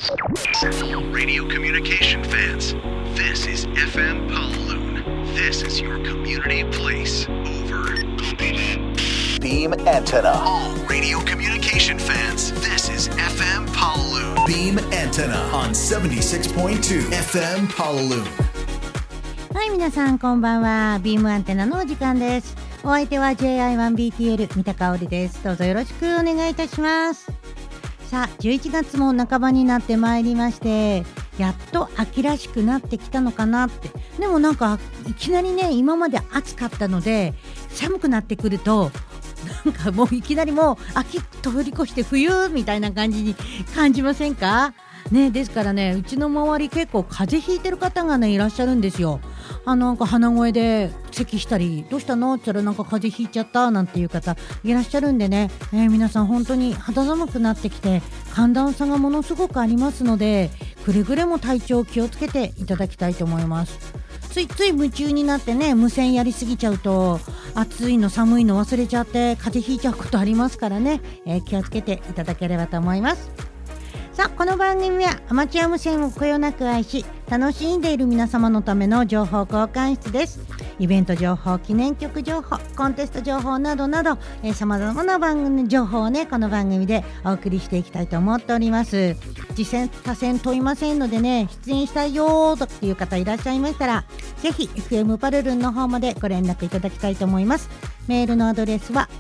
Radio communication fans, this is FM Kowloon. This is your community place. Over. Beam antenna. All radio communication fans, this is FM Kowloon. Beam antenna on 76.2 FM Kowloon. はい、皆さんこんばんは。ビームアンテナのお時間です。お相手は JI1BTL 三田香織です。どうぞよろしくお願いいたします。さあ、11月も半ばになってまいりまして、やっと秋らしくなってきたのかなって。でもなんかいきなりね、今まで暑かったので寒くなってくるとなんかもういきなりもう秋通り越して冬みたいな感じに感じませんかね。ですからね、うちの周り結構風邪ひいてる方がねいらっしゃるんですよ。なんか鼻声で咳したり、どうしたのって言ったらなんか風邪ひいちゃったなんていう方いらっしゃるんでね、皆さん本当に肌寒くなってきて寒暖差がものすごくありますので、くれぐれも体調気をつけていただきたいと思います。ついつい夢中になってね、無線やりすぎちゃうと暑いの寒いの忘れちゃって風邪ひいちゃうことありますからね、気をつけていただければと思います。さあ、この番組はアマチュア無線をこよなく愛し楽しんでいる皆様のための情報交換室です。イベント情報、記念曲情報、コンテスト情報などなど、様々な番組情報をね、この番組でお送りしていきたいと思っております。実践他薦問いませんのでね、出演したいよという方いらっしゃいましたら、ぜひ FM パルルンの方までご連絡いただきたいと思います。メールのアドレスは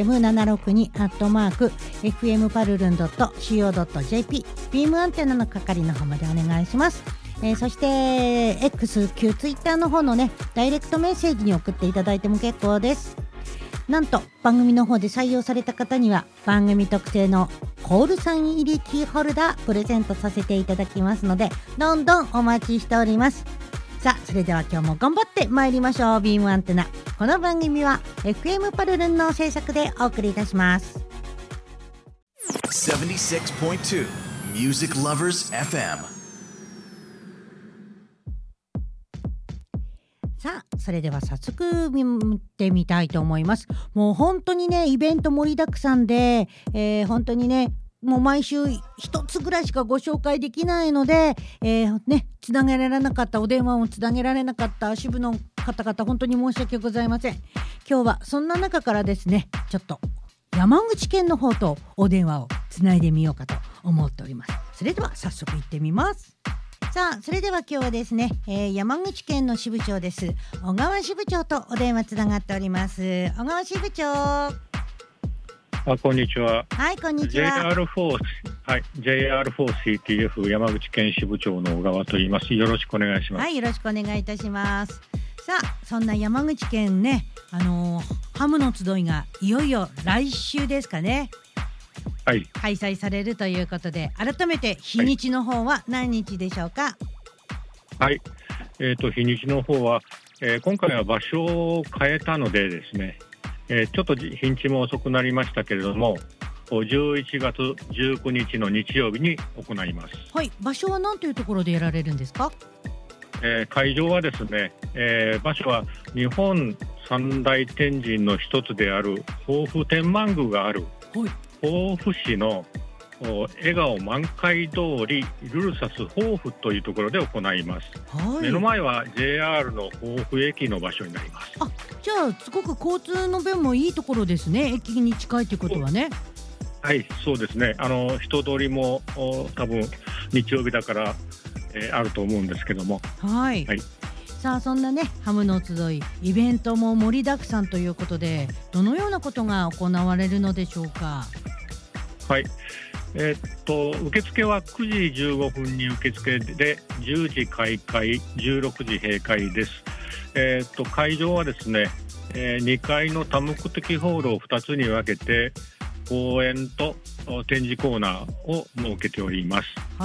fm762@fmparlun.co.jp ビームアンテナの係の方までお願いします。そして X 旧 Twitter の方のねダイレクトメッセージに送っていただいても結構です。なんと番組の方で採用された方には番組特製のコールサイン入りキーホルダープレゼントさせていただきますので、どんどんお待ちしております。さあ、それでは今日も頑張ってまいりましょう。ビームアンテナ、この番組は FM パルルンの制作でお送りいたします。 76.2 Music Lovers FM。 さあ、それでは早速見てみたいと思います。もう本当にねイベント盛りだくさんで、本当にねもう毎週一つぐらいしかご紹介できないので、つなげられなかった、お電話をつなげられなかった支部の方々本当に申し訳ございません。今日はそんな中からですね、ちょっと山口県の方とお電話をつないでみようかと思っております。それでは早速行ってみます。さあ、それでは今日はですね、山口県の支部長です。小川支部長とお電話つながっております。小川支部長。 こんにちは。 はい、こんにちは。 JR4CTF 山口県支部長の小川と言います。よろしくお願いします。 はい、よろしくお願いいたします。さあ、そんな山口県ね、ハムの集いがいよいよ来週ですかね、 はい、 開催されるということで、改めて日にちの方は何日でしょうか？ はい、日にちの方は、今回は場所を変えたのでですね、ちょっと日にちも遅くなりましたけれども、11月19日の日曜日に行います。 はい、場所は何というところでやられるんですか？ 会場はですね、場所は日本三大天神の一つである防府天満宮がある防府市の笑顔満開通りルルサス防府というところで行います。はい、目の前は JR の防府駅の場所になります。 じゃあすごく交通の便もいいところですね。駅に近いということはね。 はい、そうですね。人通りも多分日曜日だから、あると思うんですけども、 はい、さあ、そんなねハムの集いイベントも盛りだくさんということで、どのようなことが行われるのでしょうか？ はい、受付は9時15分に受付で10時開会16時閉会です。会場はですね、2階の多目的ホールを2つに分けて講演と展示コーナーを設けております。はい、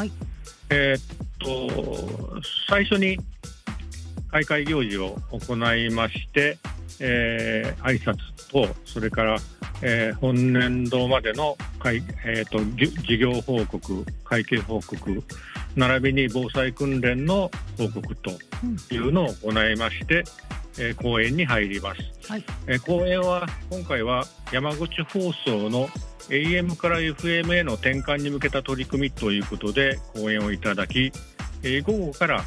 最初に開会行事を行いまして、挨拶とそれから、本年度までの事業報告、会計報告並びに防災訓練の報告というのを行いまして、 講演に入ります。 はい。 講演は今回は山口放送の AM から FM への転換に向けた取り組みということで講演をいただき、午後から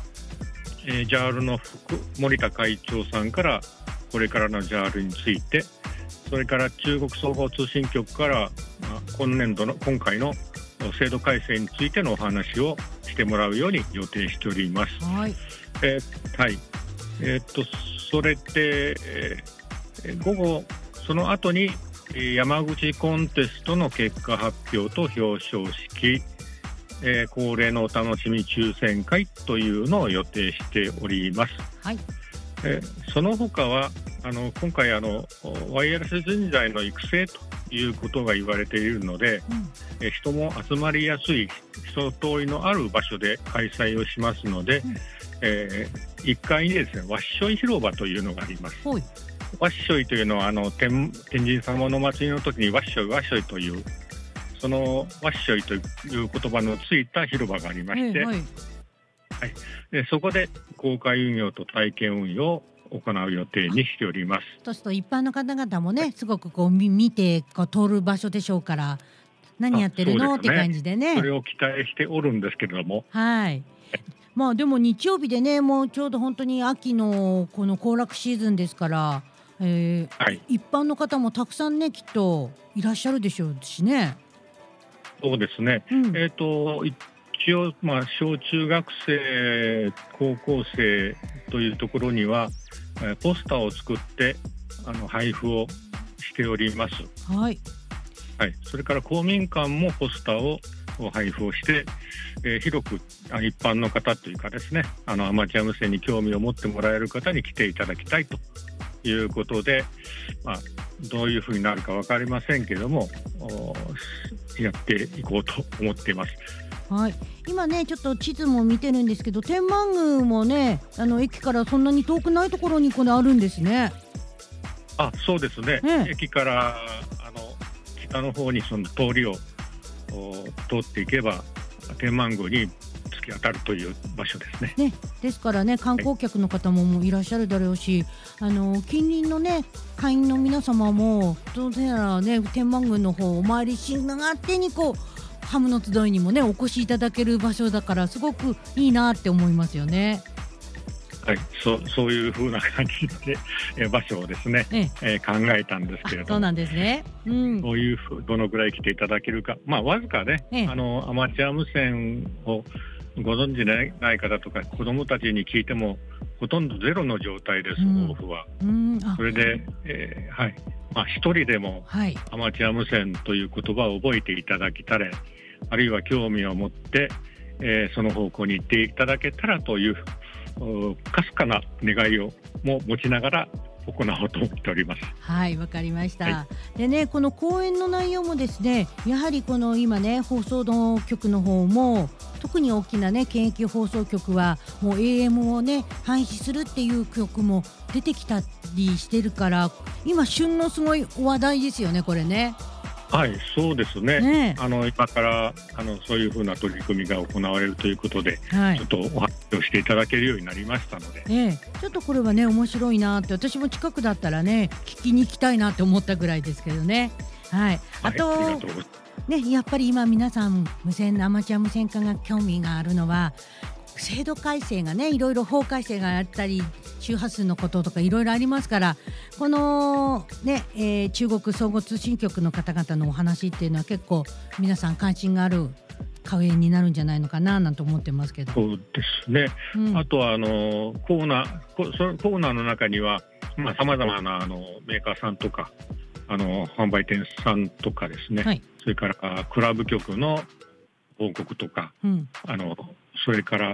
JAL の森田会長さんからこれからの JAL について、それから中国総合通信局から今回の制度改正についてのお話をしてもらうように予定しております。 はい。 はい。それで、午後その後に山口コンテストの結果発表と表彰式、恒例のお楽しみ抽選会というのを予定しております。 はい。 その他は今回ワイヤレス人材の育成ということが言われているので、人も集まりやすい人通りのある場所で開催をしますので、1階にですねわっしょい広場というのがあります。わっしょいというのは天神様の祭りの時にわっしょいわっしょいというそのわっしょいという言葉のついた広場がありまして、でそこで公開運用と体験運用を行う予定にしております。 そうすると一般の方々もね、すごく見て通る場所でしょうから、何やってるの、って感じでね。 それを期待しておるんですけれども、 はい。まあでも日曜日でね、もうちょうど本当に秋のこの行楽シーズンですから、一般の方もたくさんねきっといらっしゃるでしょうしね。 そうですね。一応小中学生高校生というところにはポスターを作って配布をしております。 はい。 はい。それから公民館もポスターを配布をして、広く一般の方というかですね、アマチュア無線に興味を持ってもらえる方に来ていただきたいということで、どういうふうになるか分かりませんけれども、やっていこうと思っています。 はい。今ねちょっと地図も見てるんですけど、天満宮もね駅からそんなに遠くないところにこれあるんですね。 そうですね。駅から北の方にその通りを通っていけば天満宮に突き当たるという場所ですね。 ですからね、観光客の方もいらっしゃるだろうし、近隣のね会員の皆様もどうやらね天満宮の方お参りしながってにハムの集いにもねお越しいただける場所だから、すごくいいなって思いますよね。 はい、そういう風な感じで場所をですね、考えたんですけれども。 そうなんですね。 どのぐらい来ていただけるか、わずかね、アマチュア無線をご存知ない方とか子どもたちに聞いてもほとんどゼロの状態です、オフは。それで、一人でもアマチュア無線という言葉を覚えていただけたら、あるいは興味を持って、その方向に行っていただけたらというかすかな願いをも持ちながら行おうと思っております。はい、 わかりました。でね、この講演の内容もですね、やはりこの今ね放送の局の方も特に大きなね県域放送局はもう AM をね廃止するっていう局も出てきたりしてるから、今旬のすごい話題ですよね、これね。 はい、そうですね。今からそういうふうな取り組みが行われるということで、ちょっとお話をしていただけるようになりましたので、 ちょっとこれはね面白いなって、私も近くだったらね聞きに行きたいなって思ったぐらいですけどね。はい。あとね、やっぱり今皆さんアマチュア無線化が興味があるのは、制度改正がねいろいろ法改正があったり周波数のこととかいろいろありますから、このね、中国総合通信局の方々のお話っていうのは結構皆さん関心がある講演になるんじゃないのかななんて思ってますけど。 そうですね。あとはコーナーの中にはさまざまなメーカーさんとか販売店さんとかですね、それからクラブ局の報告とか、それから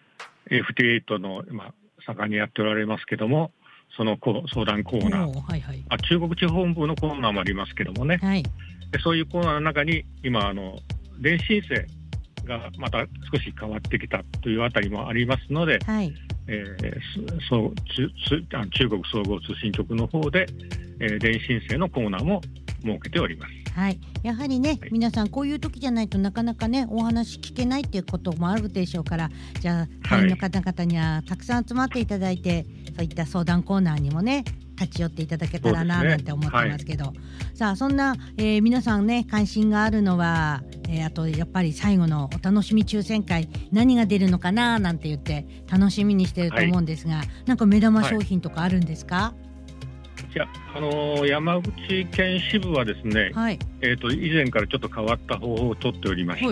FT8 の今盛んにやっておられますけども、その相談コーナー、中国地方本部のコーナーもありますけどもね、でそういうコーナーの中に今電子申請がまた少し変わってきたというあたりもありますので、中国総合通信局の方で、電子申請のコーナーも設けております。 はい、やはりね、皆さんこういう時じゃないとなかなかねお話聞けないっていうこともあるでしょうから、じゃあ会員の方々にはたくさん集まっていただいて、 そういった相談コーナーにもね立ち寄っていただけたらななんて思ってますけど、さあそんな、皆さんね関心があるのは、あとやっぱり最後のお楽しみ抽選会何が出るのかななんて言って楽しみにしてると思うんですが、なんか目玉商品とかあるんですか？ いや、山口県支部はですね、以前からちょっと変わった方法をとっておりまして、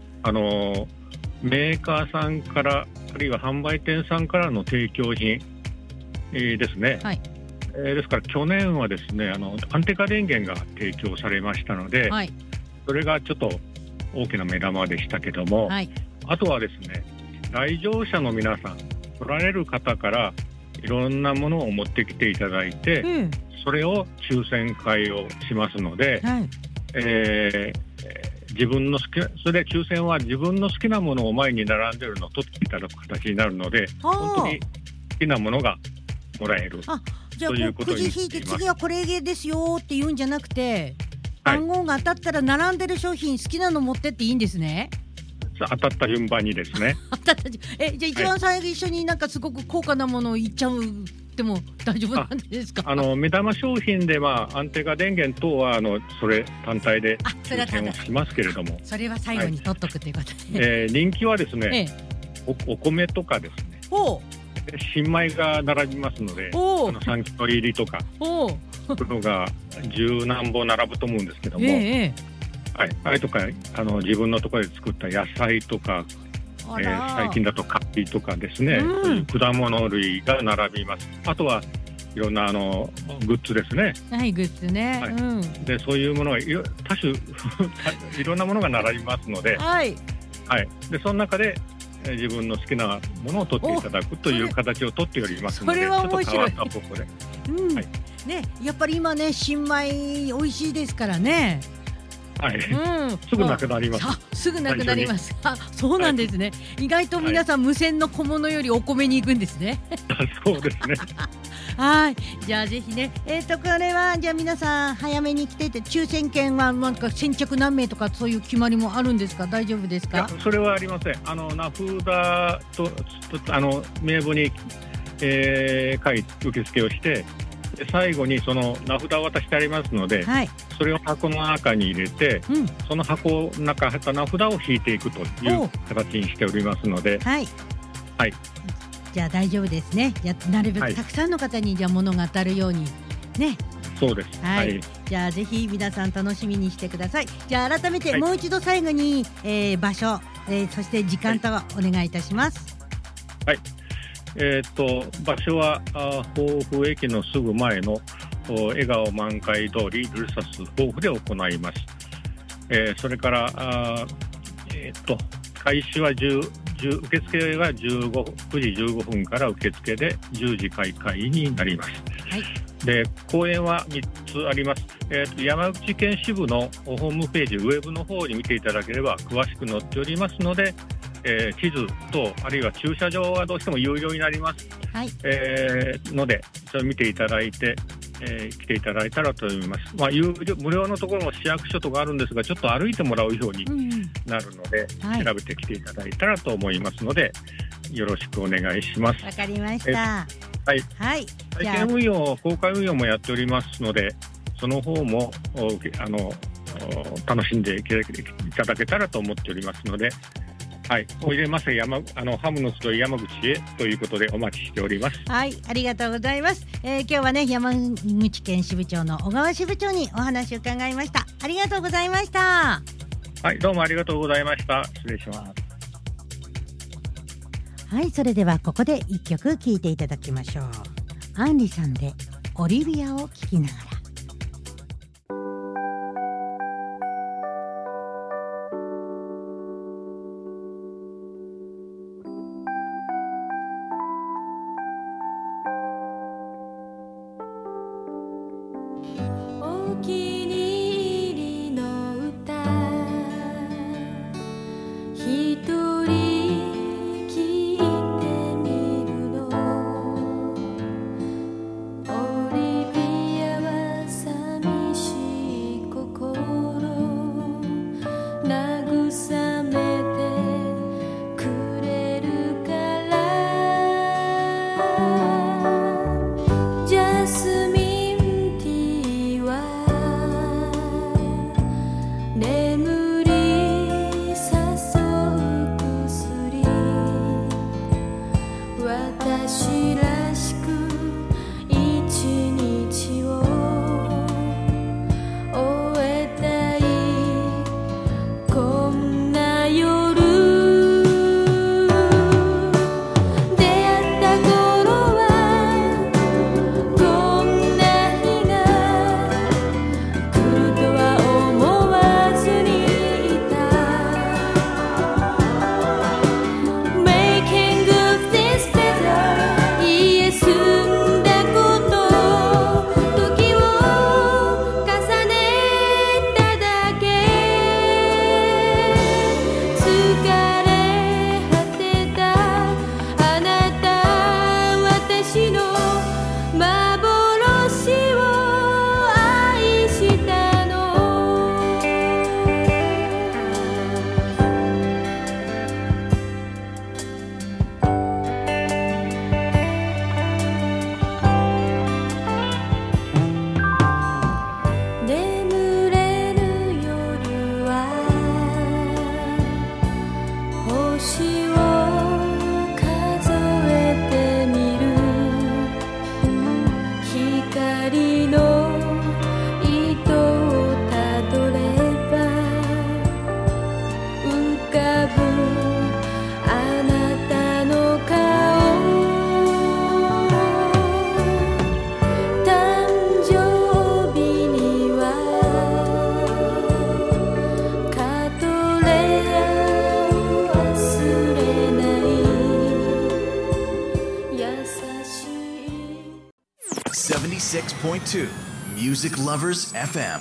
メーカーさんからあるいは販売店さんからの提供品、ですね、ですから去年はですね安定化電源が提供されましたので、それがちょっと大きな目玉でしたけども、あとはですね来場者の皆さん来られる方からいろんなものを持ってきていただいて、それを抽選会をしますので、自分の好きな、それで抽選は自分の好きなものを前に並んでいるのを取っていただく形になるので、本当に好きなものがもらえるじゃあということになっています。 くじ引いて次はこれですよって言うんじゃなくて、番号が当たったら並んでる商品好きなの持ってっていいんですね。 当たった順番にですねじゃあ一番最初になんかすごく高価なものを言っちゃうでも大丈夫なんですか？ 目玉商品で、安定化電源等はそれ単体で抽選をしますけれども、 それは最後に取っとくということで、 人気はですね、お米とかですね、新米が並びますので、3キロ入りとかそういうのが十何本並ぶと思うんですけども、あれとか自分のところで作った野菜とか、最近だと柿とかですね、そういう果物類が並びます。あとはいろんなグッズですね。 グッズね、 でそういうものが多種いろんなものが並びますので、でその中で自分の好きなものを取っていただくという形をとっておりますので、ちょっと変わった方法で、 やっぱり今ね新米美味しいですからね。 すぐなくなります。 すぐなくなります。そうなんですね。意外と皆さん無線の小物よりお米に行くんですね。 そうですね。 じゃあぜひね、これはじゃあ皆さん早めに来てて、抽選券はなんか先着何名とかそういう決まりもあるんですか？大丈夫ですか？ いや、それはありません。名札と名簿に、書いて受付をして、最後にその名札を渡してありますので、それを箱の中に入れて、その箱の中入った名札を引いていくという形にしておりますので、じゃあ大丈夫ですね。なるべくたくさんの方にじゃあ物が当たるようにね。 そうです。 じゃあぜひ皆さん楽しみにしてください。じゃあ改めてもう一度最後に、場所、そして時間とお願いいたします。 場所は防府駅のすぐ前の笑顔満開通りルルサス防府で行います。それから開始は受付が9時15分から受付で10時開会になります。で公演は3つあります。山口県支部のホームページウェブの方に見ていただければ詳しく載っておりますので、地図とあるいは駐車場はどうしても有料になります、のでそれを見ていただいて、来ていただいたらと思います。無料のところも市役所とかあるんですが、ちょっと歩いてもらうようになるので、調べてきていただいたらと思いますのでよろしくお願いします。 わかりました。 体験運用、公開運用もやっておりますので、その方も楽しんでいただけたらと思っておりますので、おいでませハムの集い山口へということでお待ちしております。 ありがとうございます。今日はね山口県支部長の小川支部長にお話を伺いました。ありがとうございました。 どうもありがとうございました。失礼します。 それではここで一曲聴いていただきましょう。アンリさんでオリビアを聴きながら。 オリビアは星を数えてみる光の糸をたどれば浮かぶあなたの顔誕生日にはカトレアを忘れない優しい 76.2 Music Lovers FM。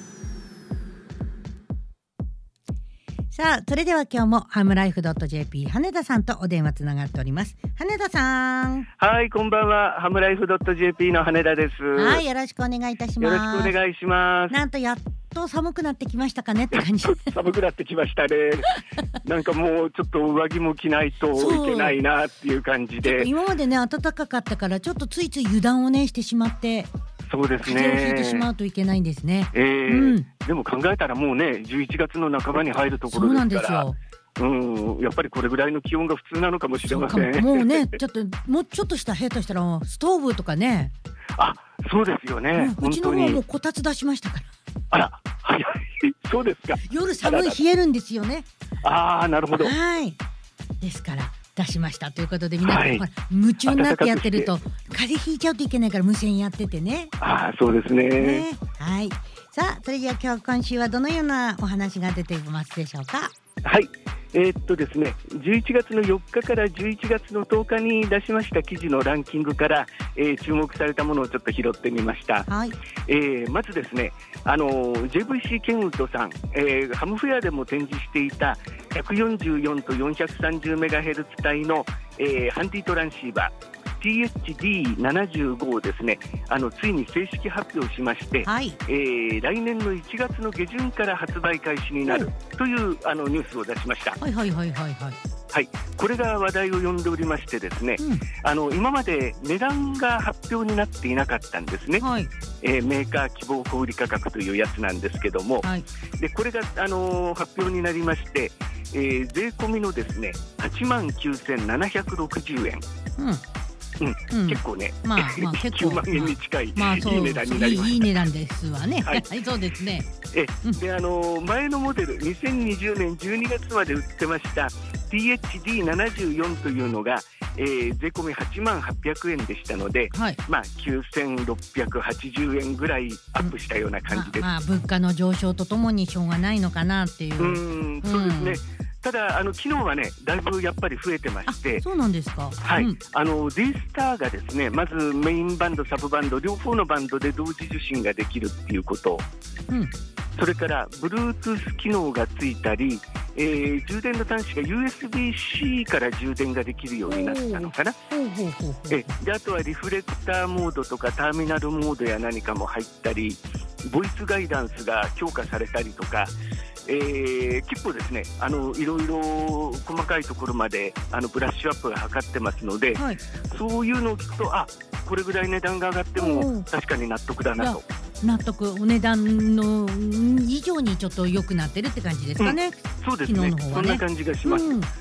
さあ、それでは今日もハムライフ .jp 羽田さんとお電話つながっております。羽田さん。 はい、こんばんは。ハムライフ .jp の羽田です。 はい、よろしくお願いいたします。 よろしくお願いします。 なんとやっと寒くなってきましたかねって感じ。 寒くなってきましたね。なんかもうちょっと上着も着ないといけないなっていう感じで。 今までね、暖かかったからちょっとついつい油断をねしてしまって。 そうですね。 風邪をひいてしまうといけないんですね。 でも考えたらもうね、11月の半ばに入るところですから。そうなんですよ。やっぱりこれぐらいの気温が普通なのかもしれません。 もうね、もうちょっとした部屋としたらストーブとかね。 あ、そうですよね。 うちの方もこたつ出しましたから。 あら、早い。そうですか。 夜寒い冷えるんですよね。 ああ、なるほど。 はい。ですから出しましたということで、皆さん、ほら夢中になってやってると風邪ひいちゃうといけないから無線やっててね。 ああ、そうですね。 はい。さあ、それでは今週はどのようなお話が出ていますでしょうか。 はい。ですね、11月の4日から11月の10日に出しました記事のランキングから、注目されたものをちょっと拾ってみました。 はい。 まずですね、JVC ケンウッドさん、ハムフェアでも展示していた144と 430MHz 帯の、ハンディトランシーバーTHD75 をですね、ついに正式発表しまして、はい、来年の1月の下旬から発売開始になるというニュースを出しました。 はいはいはいはいはい。 はい、これが話題を呼んでおりましてですね、今まで値段が発表になっていなかったんですね。はい、メーカー希望小売価格というやつなんですけども、はい、でこれが、発表になりまして、税込みのですね 89,760 円。結構ね、結構9万円に近い、いい値段になりました。 いい値段ですわね。はい、そうですね。 で前のモデル2020年12月まで売ってました THD74 というのが、税込み88,000円でしたので、はい、9,680 円ぐらいアップしたような感じです。 物価の上昇とともにしょうがないのかなっていう。 そうですね。ただ機能はねだいぶやっぱり増えてまして。 そうなんですか。 はい、D スターがですね、まずメインバンドサブバンド両方のバンドで同時受信ができるっていうこと、それから Bluetooth 機能がついたり、充電の端子が USB-C から充電ができるようになったのかな。であとはリフレクターモードとかターミナルモードや何かも入ったり、ボイスガイダンスが強化されたりとか、結構ですねいろいろ細かいところまでブラッシュアップが図ってますので、はい、そういうのを聞くとこれぐらい値段が上がっても確かに納得だなと。 納得、お値段の以上にちょっと良くなってるって感じですかね。 そうですね、そんな感じがします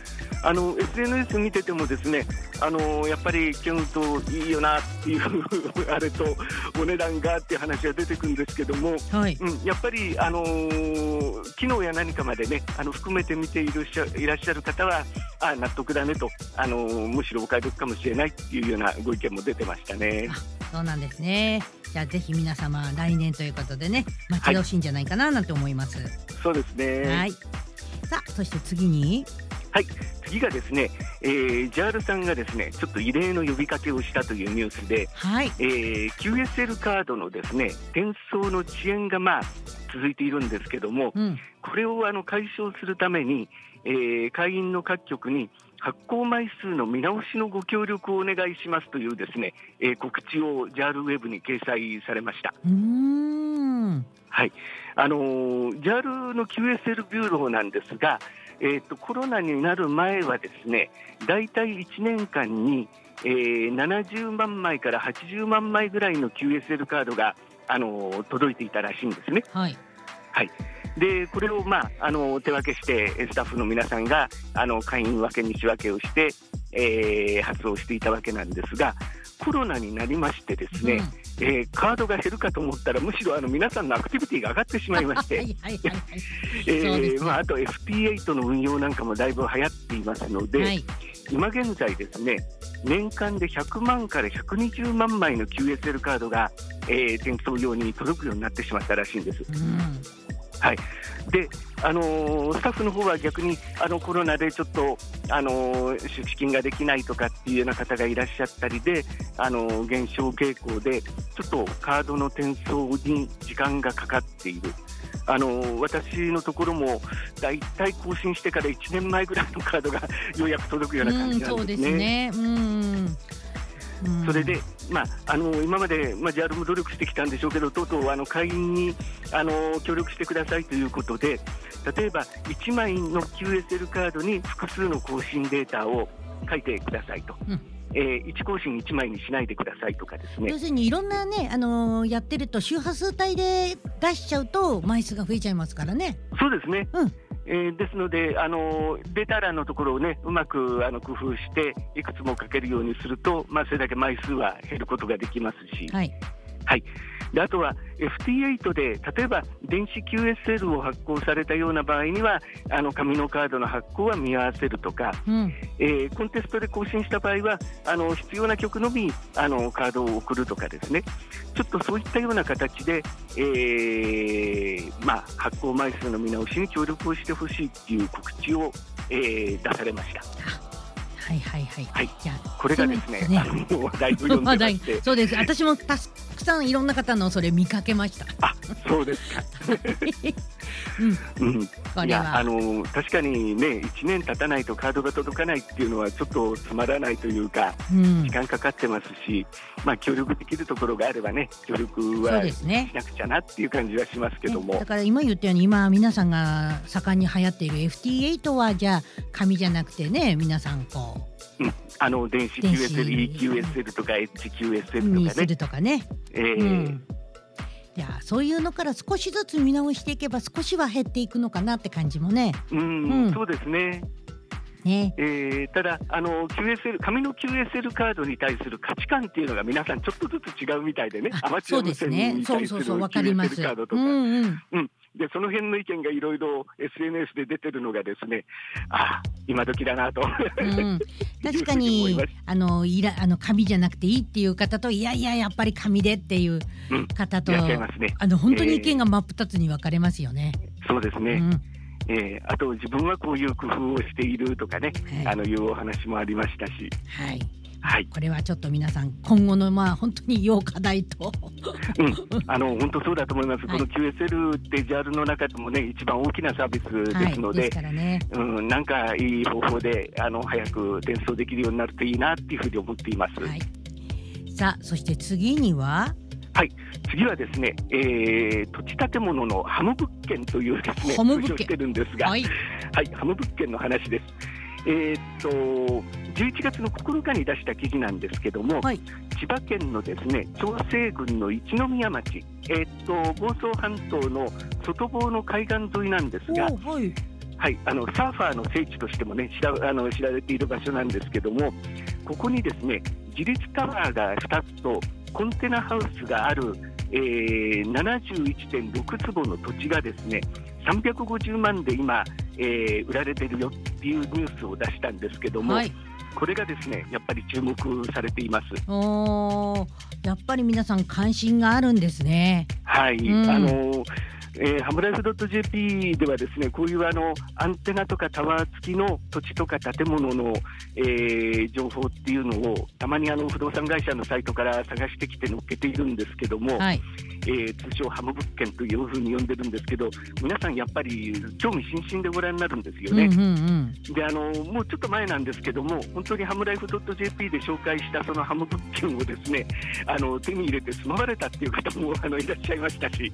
。SNS 見ててもですね、やっぱりキュンといいよなっていうあれとお値段がっていう話が出てくるんですけども、はい、やっぱり機能や何かまでね含めて見ていらっしゃる方は納得だねと、むしろお買い得かもしれないっていうようなご意見も出てましたね。 そうなんですね。じゃあぜひ皆様来年ということでね、待ち遠しいんじゃないかななんて思います。 そうですね。 はい。さあ、そして次に、 はい、次がですね、JAL さんがですねちょっと異例の呼びかけをしたというニュースで、はい、QSL カードのですね転送の遅延が続いているんですけども、これを解消するために、会員の各局に発行枚数の見直しのご協力をお願いしますというですね、告知を JAL ウェブに掲載されました。はい、JAL の QSL ビューローなんですが、コロナになる前はですねだいたい1年間に、70万枚から80万枚ぐらいの QSL カードが届いていたらしいんですね。はい、はい、 でこれを、手分けしてスタッフの皆さんが会員分けに仕分けをして、発送していたわけなんですが、コロナになりましてですね、カードが減るかと思ったらむしろ皆さんのアクティビティが上がってしまいましてあと FT8 の運用なんかもだいぶ流行っていますので、今現在ですね、年間で100万から120万枚の QSL カードが、転送用に届くようになってしまったらしいんです。でスタッフの方は逆にコロナでちょっと出資金ができないとかっていうような方がいらっしゃったりで減少傾向でちょっとカードの転送に時間がかかっている。私のところもだいたい更新してから1年前ぐらいのカードがようやく届くような感じなんですね。 そうですね。 それで、今まで、JAL も努力してきたんでしょうけど、とうとう会員に協力してくださいということで、例えば1枚の QSL カードに複数の更新データを書いてくださいと、1更新1枚にしないでくださいとかですね。 要するにいろんなね、やってると周波数帯で出しちゃうと枚数が増えちゃいますからね。 そうですね、ですのでデータ欄のところをねうまく工夫していくつも書けるようにすると、それだけ枚数は減ることができますし、であとは FT8 で例えば電子 QSL を発行されたような場合には紙のカードの発行は見合わせるとか、コンテストで更新した場合は必要な曲のみカードを送るとかですね、ちょっとそういったような形で、発行枚数の見直しに協力をしてほしいっていう告知を、出されました。これがですね、話題を読んでまして、 そうです。私もたくさんいろんな方のそれ見かけました。 そうですか。いや確かにね、1年経たないとカードが届かないっていうのはちょっとつまらないというか、時間かかってますし、協力できるところがあればね、協力はしなくちゃなっていう感じはしますけども、 だから今言ったように今皆さんが盛んに流行っている FT8 はじゃあ紙じゃなくてね、皆さんこう電子 QSL、EQSL とか HQSL とかねにするとかね、いやそういうのから少しずつ見直していけば少しは減っていくのかなって感じもね。 そうですね。ただQSL、紙の QSL カードに対する価値観っていうのが皆さんちょっとずつ違うみたいでね、アマチュア無線に対する QSL カードとか、でその辺の意見がいろいろ SNS で出てるのがですね、今時だなと確かに紙じゃなくていいっていう方と、いややっぱり紙でっていう方と、本当に意見が真っ二つに分かれますよね。 そうですね。あと自分はこういう工夫をしているとかね、いうお話もありましたし、これはちょっと皆さん今後の本当に要課題と本当そうだと思います。この QSL って JAL の中でもね一番大きなサービスですので、なんかいい方法で早く転送できるようになるといいなっていうふうに思っています。 さあそして次には次はですね、土地建物のハム物件というですね、 ハム物件してるんですが、ハム物件の話です。11月の9日に出した記事なんですけども、千葉県のですね長生郡の一宮町、房総半島の外房の海岸沿いなんですが、サーファーの聖地としてもね知られている場所なんですけども、ここにですね自立タワーが2つとコンテナハウスがある、71.6 坪の土地がですね350万で今、売られてるよっていうニュースを出したんですけども、これがですねやっぱり注目されています。 やっぱり皆さん関心があるんですね。 ハムライフ .jp ではですねこういうアンテナとかタワー付きの土地とか建物の、情報っていうのをたまに不動産会社のサイトから探してきて載っけているんですけども、通称ハム物件というふうに呼んでるんですけど、皆さんやっぱり興味津々でご覧になるんですよね。でもうちょっと前なんですけども本当にハムライフ .jp で紹介したそのハム物件をですね手に入れて住まわれたっていう方もいらっしゃいましたし、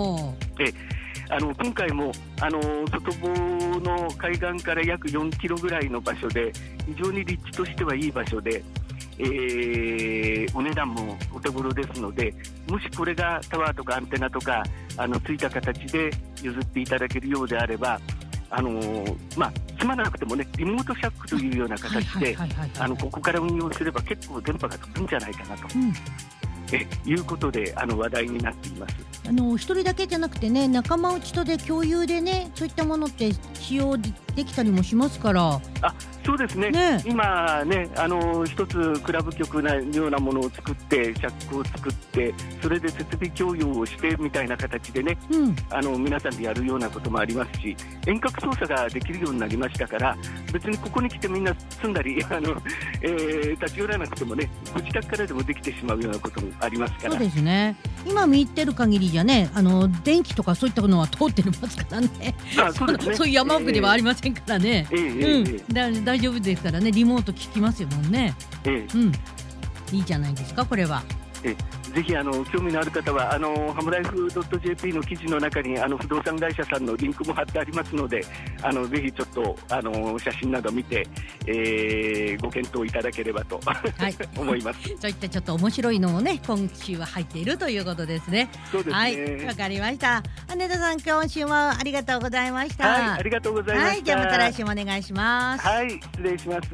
今回も外房の海岸から約4キロぐらいの場所で非常に立地としてはいい場所で、 お値段もお手頃ですので、もしこれがタワーとかアンテナとかついた形で譲っていただけるようであれば、すまなくてもね、リモートシャックというような形でここから運用すれば結構電波が飛ぶんじゃないかなと、いうことで話題になっています。 一人だけじゃなくてね、仲間内とで共有でね、そういったものって使用できたりもしますから。 そうですね、今ね、一つクラブ局のようなものを作って、シャックを作って、それで設備共有をしてみたいな形でね、皆さんでやるようなこともありますし、遠隔操作ができるようになりましたから、別にここに来てみんな住んだり立ち寄らなくてもね、ご自宅からでもできてしまうようなこともありますから。 そうですね、今見てる限りじゃね、電気とかそういったのは通ってますからね。そういう山奥ではありませんからね。大丈夫ですからね、リモート聞きますよもんね。いいじゃないですか、これは。 ぜひ興味のある方はハムライフ .jp の記事の中に不動産会社さんのリンクも貼ってありますので、ぜひちょっと写真など見て、ご検討いただければと、思います。 そういったちょっと面白いのもね、今週は入っているということですね。 そうですね。 わかりました。羽田さん、今週もありがとうございました。 ありがとうございました。 じゃあまた来週もお願いします。 失礼します。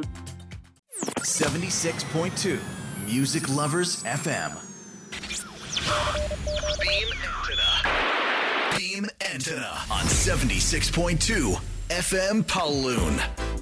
76.2 Music Lovers FM. Beam Antenna on 76.2 FM Pawloon。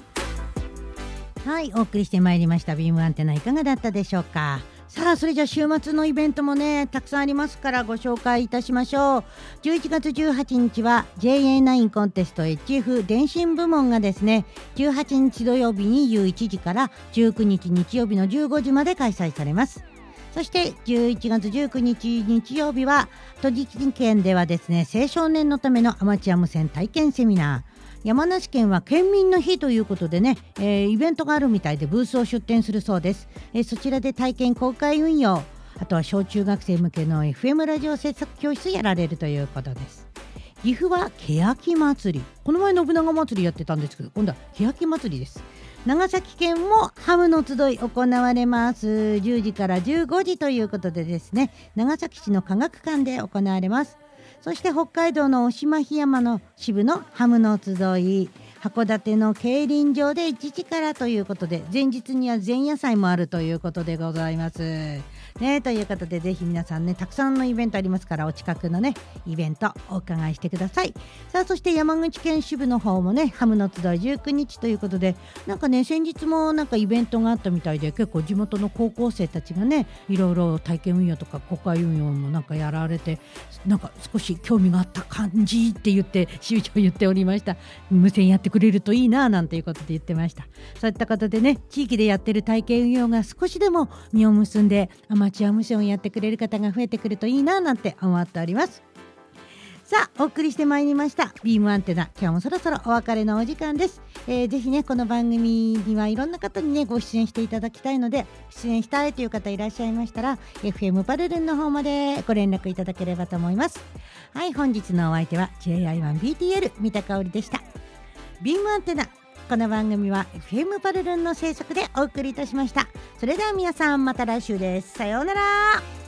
お送りしてまいりましたビームアンテナ、いかがだったでしょうか。さあ、それじゃあ週末のイベントもね、たくさんありますからご紹介いたしましょう。11月18日は JA9 コンテスト HF 電信部門がですね、18日土曜日21時から19日日曜日の15時まで開催されます。そして11月19日日曜日は栃木県ではですね、青少年のためのアマチュア無線体験セミナー、山梨県は県民の日ということでね、イベントがあるみたいでブースを出展するそうです。そちらで体験公開運用、あとは小中学生向けの FM ラジオ制作教室やられるということです。岐阜は欅祭り、この前信長祭りやってたんですけど、今度は欅祭りです。長崎県もハムの集い行われます。10時から15時ということでですね、長崎市の科学館で行われます。そして北海道の渡島檜山の支部のハムの集い、函館の競輪場で1時からということで、前日には前夜祭もあるということでございますね。ということで、ぜひ皆さんね、たくさんのイベントありますから、お近くのねイベントお伺いしてください。さあ、そして山口県支部の方もね、ハムの集い19日ということで、なんかね、先日もなんかイベントがあったみたいで、結構地元の高校生たちがね、いろいろ体験運用とか公開運用もなんかやられて、なんか少し興味があった感じって言って支部長言っておりました。無線やってくれるといいななんていうことで言ってました。そういったことでね、地域でやってる体験運用が少しでも実を結んで、アマチュア無線をやってくれる方が増えてくるといいななんて思っております。さあ、お送りしてまいりましたビームアンテナ、今日もそろそろお別れのお時間です。ぜひね、この番組にはいろんな方にねご出演していただきたいので、出演したいという方いらっしゃいましたら FM パルルンの方までご連絡いただければと思います。本日のお相手は JI1BTL 三田香織でした。ビームアンテナ、この番組は FM パルルンの制作でお送りいたしました。それでは皆さん、また来週です。さようなら。